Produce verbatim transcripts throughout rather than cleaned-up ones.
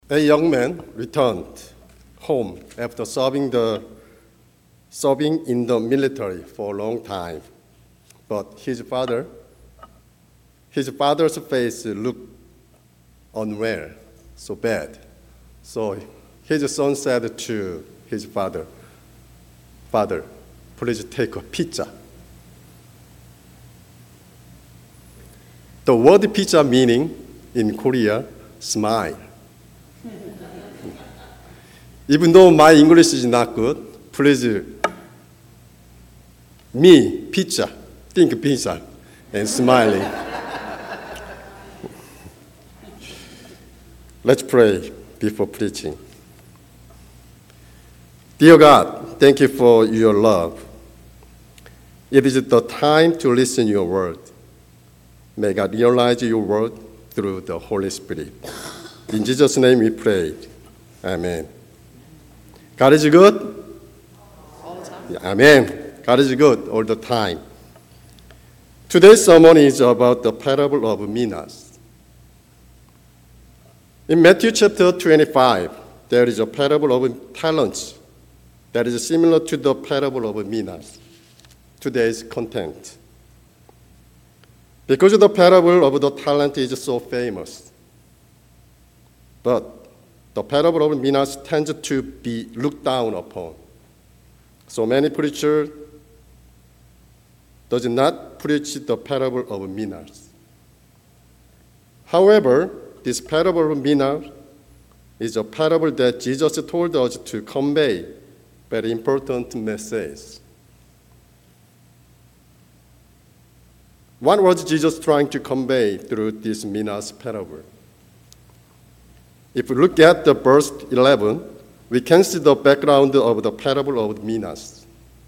A young man returned home after serving, the, serving in the military for a long time. But his father, his father's face looked unwell, so bad. So his son said to his father, "Father, please take a pizza." The word pizza meaning in Korea, smile. Even though my English is not good, please, me, pizza, think pizza, and smiling. Let's pray before preaching. Dear God, thank you for your love. It is the time to listen to your word. May God realize your word through the Holy Spirit. In Jesus' name we pray. Amen. God is good? All the time. Yeah, amen. God is good all the time. Today's sermon is about the parable of minas. In Matthew chapter twenty-five, there is a parable of talents that is similar to the parable of minas. Today's content. Because the parable of the talent is so famous, but the parable of minas tends to be looked down upon. So many preachers does not preach the parable of minas. However, this parable of minas is a parable that Jesus told us to convey very important message. What was Jesus trying to convey through this minas parable? If we look at the verse eleven, we can see the background of the parable of minas.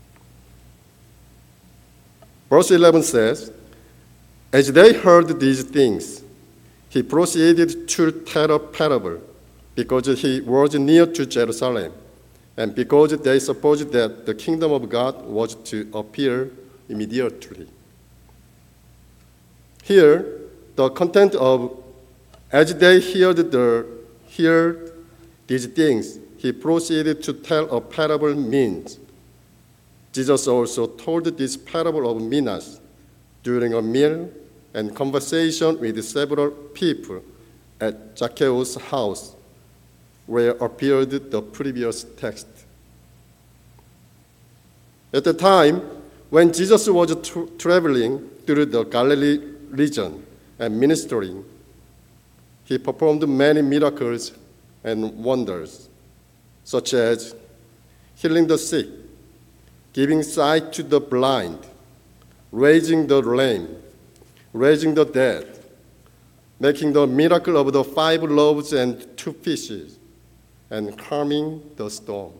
Verse eleven says, "As they heard these things, he proceeded to tell a parable, because he was near to Jerusalem, and because they supposed that the kingdom of God was to appear immediately." Here, the content of "as they heard the heard these things, he proceeded to tell a parable" means Jesus also told this parable of minas during a meal and conversation with several people at Zacchaeus' house, where appeared the previous text. At the time, when Jesus was tra- traveling through the Galilee region and ministering, he performed many miracles and wonders, such as healing the sick, giving sight to the blind, raising the lame, raising the dead, making the miracle of the five loaves and two fishes, and calming the storm.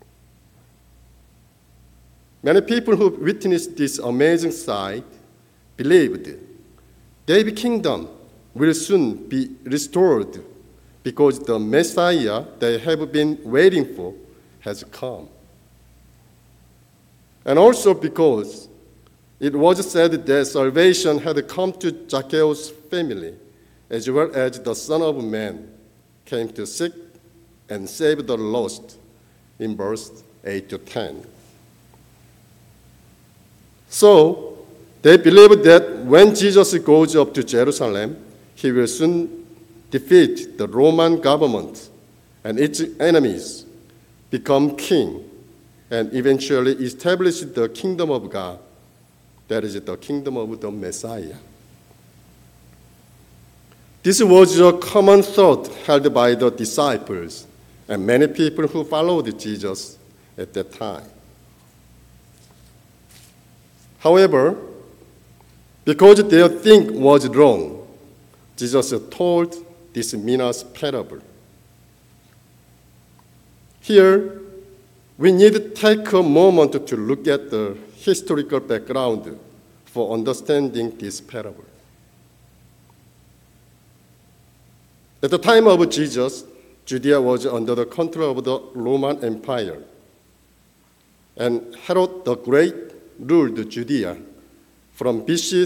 Many people who witnessed this amazing sight believed David's kingdom will soon be restored because the Messiah they have been waiting for has come. And also because it was said that salvation had come to Zacchaeus' family, as well as the Son of Man came to seek and save the lost, in verse eight to ten. So, they believed that when Jesus goes up to Jerusalem, he will soon defeat the Roman government and its enemies, become king, and eventually establish the kingdom of God, that is the kingdom of the Messiah. This was a common thought held by the disciples and many people who followed Jesus at that time. However, because their thinking was wrong, Jesus told this minas parable. Here, we need to take a moment to look at the historical background for understanding this parable. At the time of Jesus, Judea was under the control of the Roman Empire, and Herod the Great ruled Judea from B C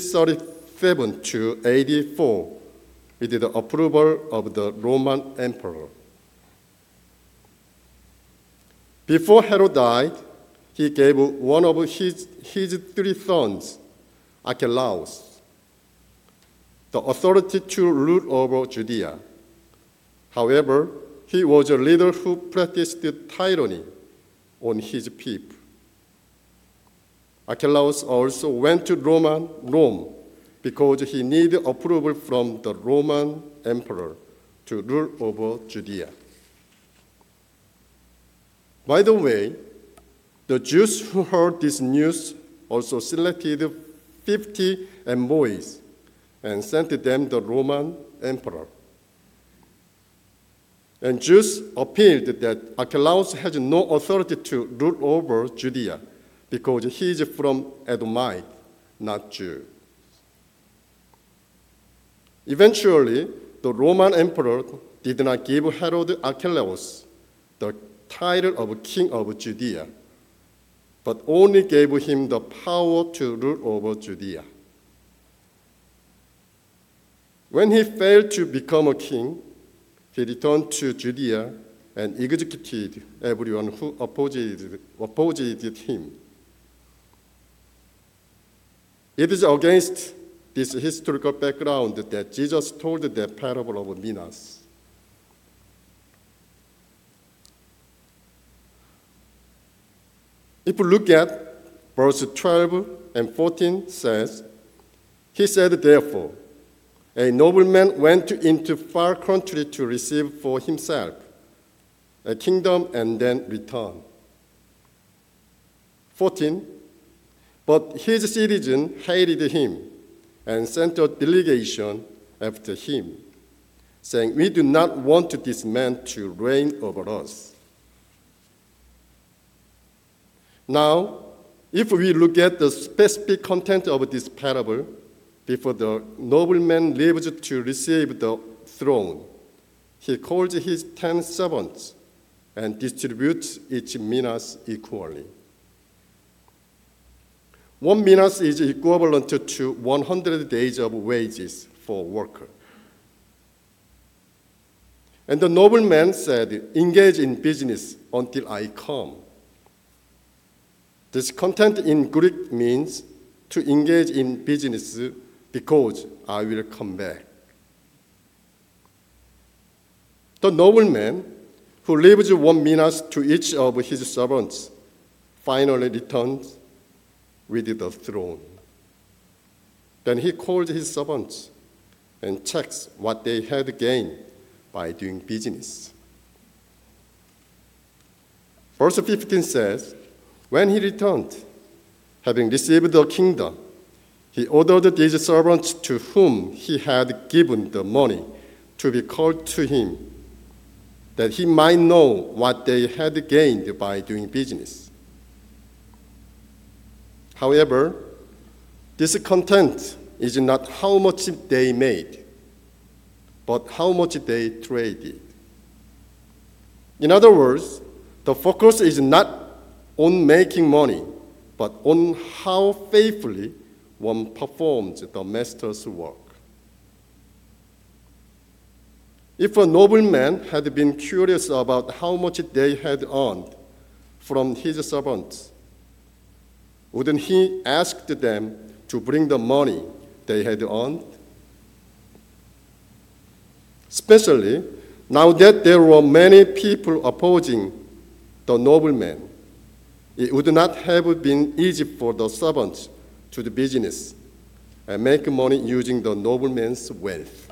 thirty-seven to A D four with the approval of the Roman emperor. Before Herod died, he gave one of his, his three sons, Archelaus, the authority to rule over Judea. However, he was a leader who practiced tyranny on his people. Archelaus also went to Roman, Rome because he needed approval from the Roman emperor to rule over Judea. By the way, the Jews who heard this news also selected fifty envoys and sent them to the Roman emperor. And Jews appealed that Archelaus has no authority to rule over Judea because he is from Edomite, not Jew. Eventually, the Roman emperor did not give Herod Archelaus the title of king of Judea, but only gave him the power to rule over Judea. When he failed to become a king, he returned to Judea and executed everyone who opposed, opposed him. It is against this historical background that Jesus told the parable of minas. If you look at verse twelve and fourteen says, he said, therefore, a nobleman went into far country to receive for himself a kingdom and then return. fourteen, but his citizen hated him and sent a delegation after him, saying, we do not want this man to reign over us. Now, if we look at the specific content of this parable, before the nobleman leaves to receive the throne, he calls his ten servants and distributes each minas equally. One minas is equivalent to one hundred days of wages for a worker. And the nobleman said, engage in business until I come. This content in Greek means to engage in business because I will come back. The nobleman, who leaves one minas to each of his servants, finally returns with the throne. Then he calls his servants and checks what they had gained by doing business. Verse fifteen says, when he returned, having received the kingdom, he ordered these servants to whom he had given the money to be called to him, that he might know what they had gained by doing business. However, this content is not how much they made, but how much they traded. In other words, the focus is not on making money, but on how faithfully one performs the master's work. If a nobleman had been curious about how much they had earned from his servants, wouldn't he ask them to bring the money they had earned? Especially now that there were many people opposing the nobleman, it would not have been easy for the servants to do business and make money using the nobleman's wealth.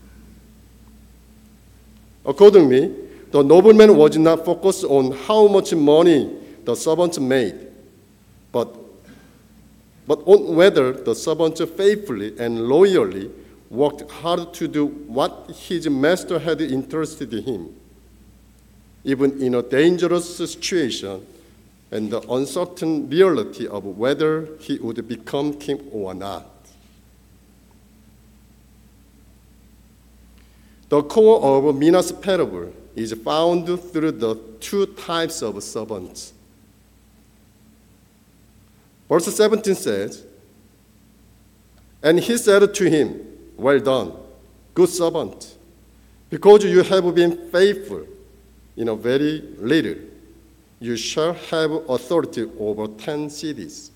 Accordingly, the nobleman was not focused on how much money the servants made, but, but on whether the servants faithfully and loyally worked hard to do what his master had entrusted him, even in a dangerous situation and the uncertain reality of whether he would become king or not. The core of Minas' parable is found through the two types of servants. Verse seventeen says, and he said to him, well done, good servant, because you have been faithful in a very little, you shall have authority over ten cities.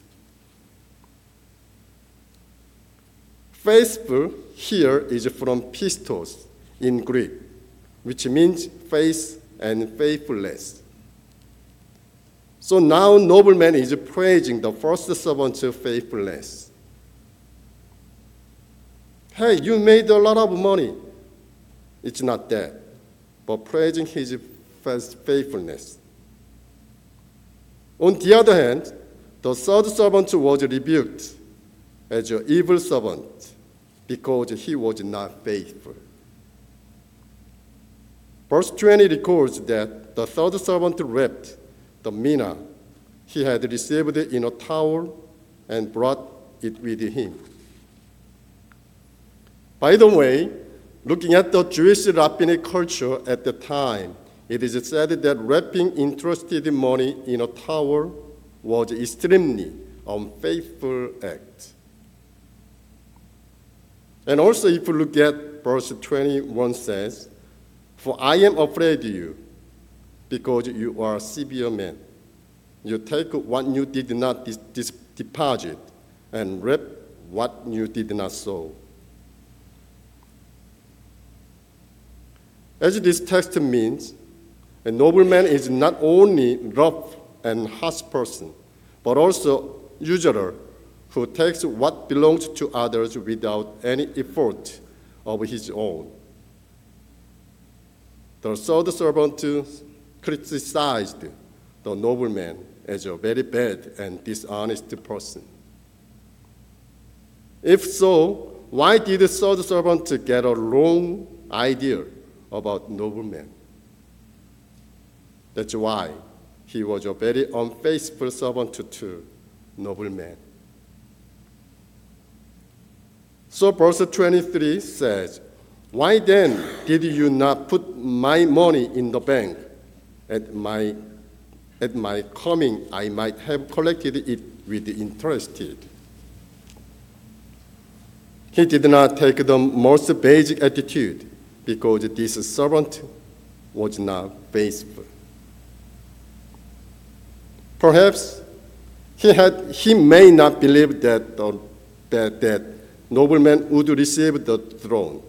Faithful here is from pistos in Greek, which means faith and faithfulness. So now nobleman is praising the first servant's faithfulness. Hey, you made a lot of money. It's not that, but praising his faithfulness. On the other hand, the third servant was rebuked as an evil servant because he was not faithful. Verse twenty records that the third servant wrapped the mina he had received in a towel and brought it with him. By the way, looking at the Jewish rabbinic culture at the time, it is said that wrapping entrusted money in a towel was extremely unfaithful act. And also, if you look at verse twenty-one says, "For I am afraid of you, because you are a severe man. You take what you did not dis- dis- deposit, and reap what you did not sow." As this text means, a nobleman is not only rough and harsh person, but also usurer who takes what belongs to others without any effort of his own. The third servant criticized the nobleman as a very bad and dishonest person. If so, why did the third servant get a wrong idea about nobleman? That's why he was a very unfaithful servant to nobleman. So verse twenty-three says, "Why then did you not put my money in the bank? At my, at my coming, I might have collected it with interest." He did not take the most basic attitude because this servant was not faithful. Perhaps he, had, he may not believe that, the, that, that nobleman would receive the throne.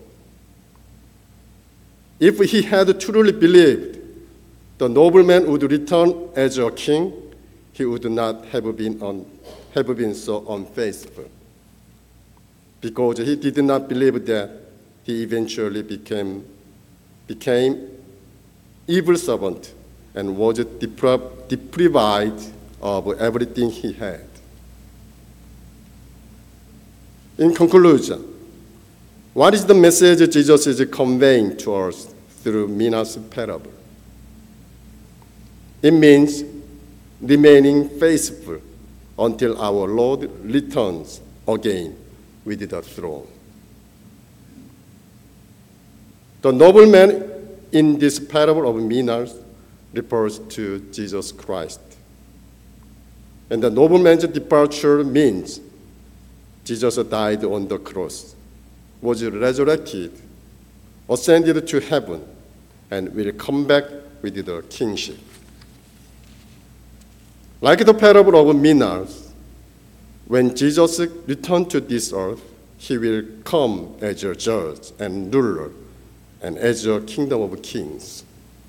If he had truly believed the nobleman would return as a king, he would not have been, un, have been so unfaithful, because he did not believe that he eventually became, became evil servant and was deprived, deprived of everything he had. In conclusion, what is the message Jesus is conveying to us through Mina's parable? It means remaining faithful until our Lord returns again with the throne. The nobleman in this parable of Minas refers to Jesus Christ. And the nobleman's departure means Jesus died on the cross, was resurrected, ascended to heaven, and will come back with the kingship. Like the parable of Minas, when Jesus returns to this earth, he will come as a judge and ruler and as a kingdom of kings.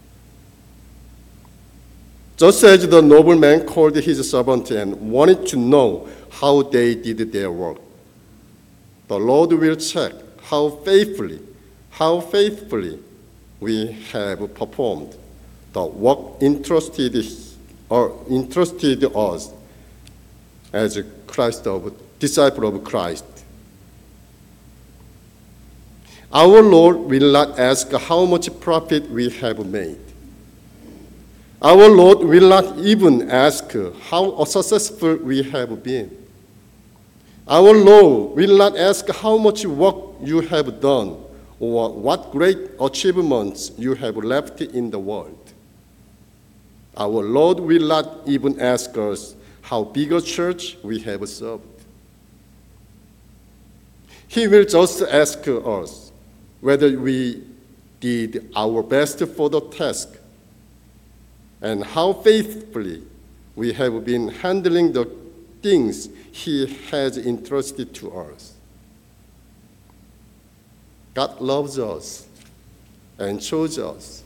Just as the nobleman called his servant and wanted to know how they did their work, the Lord will check how faithfully, how faithfully we have performed the work entrusted or entrusted us as a Christ of disciple of Christ. Our Lord will not ask how much profit we have made. Our Lord will not even ask how successful we have been. Our Lord will not ask how much work you have done or what great achievements you have left in the world. Our Lord will not even ask us how big a church we have served. He will just ask us whether we did our best for the task and how faithfully we have been handling the things He has entrusted to us. God loves us and chose us.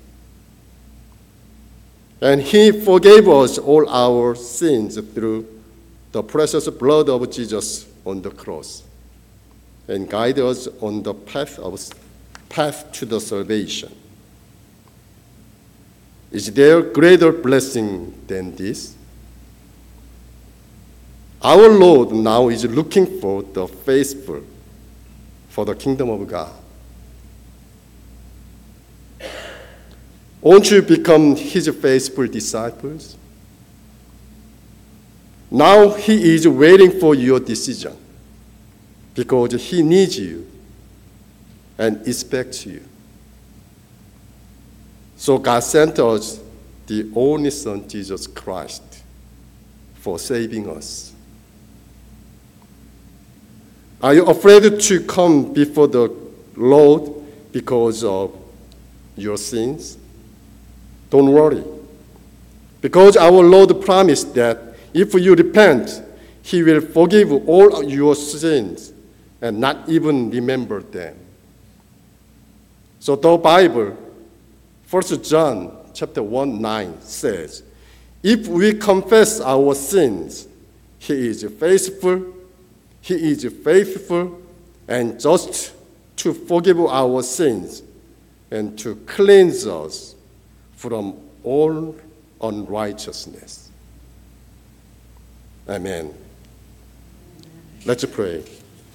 And He forgave us all our sins through the precious blood of Jesus on the cross and guided us on the path of path to the salvation. Is there greater blessing than this? Our Lord now is looking for the faithful for the kingdom of God. Won't you become His faithful disciples? Now He is waiting for your decision because He needs you and expects you. So God sent us the only Son, Jesus Christ, for saving us. Are you afraid to come before the Lord because of your sins? Don't worry, because our Lord promised that if you repent, He will forgive all your sins and not even remember them. So the Bible, First John chapter one nine says, if we confess our sins, He is faithful, He is faithful and just to forgive our sins and to cleanse us from all unrighteousness. Amen. Let's pray.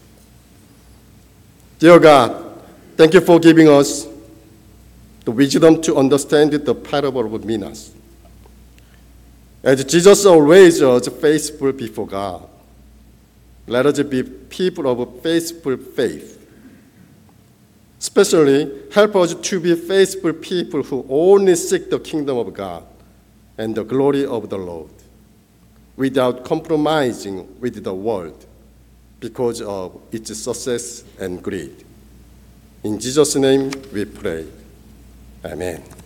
Dear God, thank you for giving us the wisdom to understand the parable of Minas. As Jesus always was faithful before God, let us be people of faithful faith. Especially, help us to be faithful people who only seek the kingdom of God and the glory of the Lord, without compromising with the world because of its success and greed. In Jesus' name we pray. Amen.